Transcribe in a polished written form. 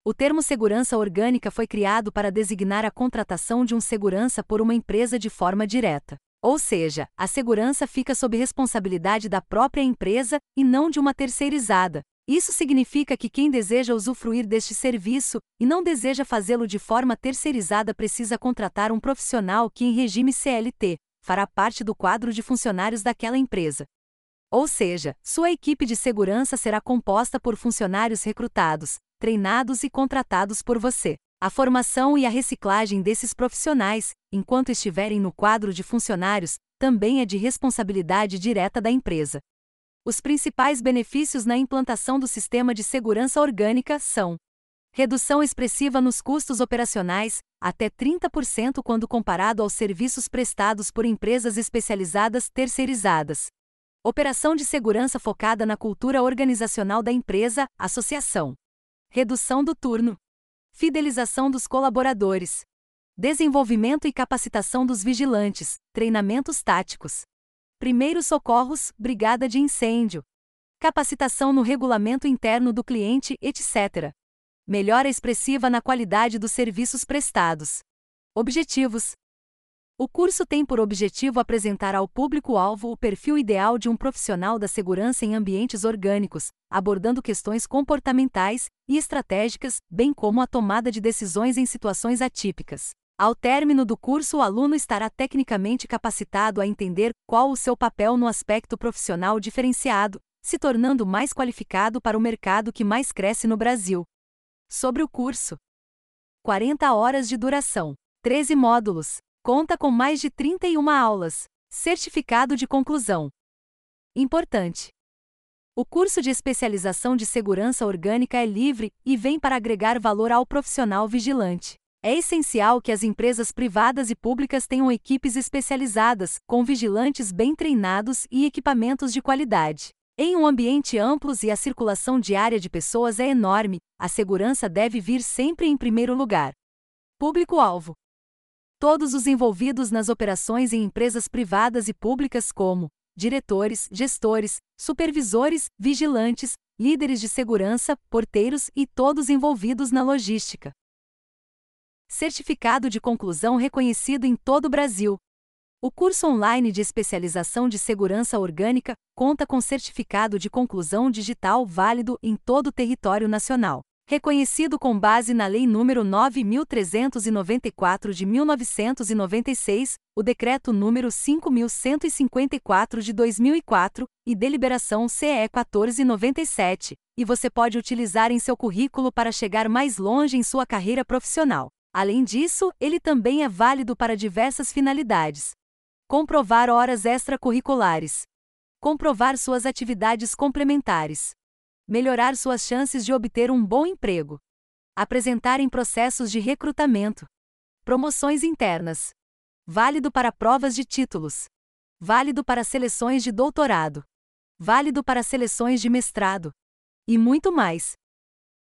O termo segurança orgânica foi criado para designar a contratação de um segurança por uma empresa de forma direta. Ou seja, a segurança fica sob responsabilidade da própria empresa e não de uma terceirizada. Isso significa que quem deseja usufruir deste serviço e não deseja fazê-lo de forma terceirizada precisa contratar um profissional que, em regime CLT, fará parte do quadro de funcionários daquela empresa. Ou seja, sua equipe de segurança será composta por funcionários recrutados, treinados e contratados por você. A formação e a reciclagem desses profissionais, enquanto estiverem no quadro de funcionários, também é de responsabilidade direta da empresa. Os principais benefícios na implantação do sistema de segurança orgânica são: redução expressiva nos custos operacionais, até 30% quando comparado aos serviços prestados por empresas especializadas terceirizadas. Operação de segurança focada na cultura organizacional da empresa, associação. Redução do turno. Fidelização dos colaboradores. Desenvolvimento e capacitação dos vigilantes, treinamentos táticos. Primeiros socorros, brigada de incêndio. Capacitação no regulamento interno do cliente, etc. Melhora expressiva na qualidade dos serviços prestados. Objetivos. O curso tem por objetivo apresentar ao público-alvo o perfil ideal de um profissional da segurança em ambientes orgânicos, abordando questões comportamentais e estratégicas, bem como a tomada de decisões em situações atípicas. Ao término do curso, o aluno estará tecnicamente capacitado a entender qual o seu papel no aspecto profissional diferenciado, se tornando mais qualificado para o mercado que mais cresce no Brasil. Sobre o curso: 40 horas de duração, 13 módulos. Conta com mais de 31 aulas. Certificado de conclusão. Importante: o curso de especialização de segurança orgânica é livre e vem para agregar valor ao profissional vigilante. É essencial que as empresas privadas e públicas tenham equipes especializadas, com vigilantes bem treinados e equipamentos de qualidade. Em um ambiente amplo e a circulação diária de pessoas é enorme, a segurança deve vir sempre em primeiro lugar. Público-alvo: todos os envolvidos nas operações em empresas privadas e públicas como diretores, gestores, supervisores, vigilantes, líderes de segurança, porteiros e todos envolvidos na logística. Certificado de conclusão reconhecido em todo o Brasil. O curso online de especialização de segurança orgânica conta com certificado de conclusão digital válido em todo o território nacional. Reconhecido com base na Lei nº 9.394 de 1996, o Decreto nº 5.154 de 2004 e Deliberação CE 1497, e você pode utilizar em seu currículo para chegar mais longe em sua carreira profissional. Além disso, ele também é válido para diversas finalidades: comprovar horas extracurriculares, comprovar suas atividades complementares, melhorar suas chances de obter um bom emprego, apresentar em processos de recrutamento, promoções internas, válido para provas de títulos, válido para seleções de doutorado, válido para seleções de mestrado, e muito mais.